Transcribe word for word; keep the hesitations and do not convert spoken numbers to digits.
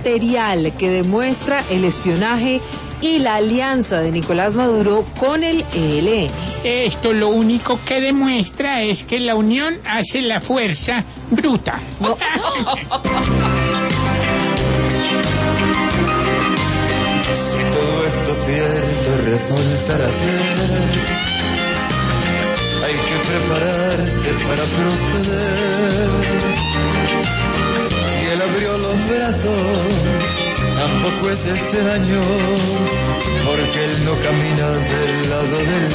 material que demuestra el espionaje y la alianza de Nicolás Maduro con el E L N. Esto lo único que demuestra es que la unión hace la fuerza bruta. No. Si todo esto cierto resultará ser, hay que prepararse para proceder. Si él abrió los brazos, tampoco es extraño, porque él no camina del lado del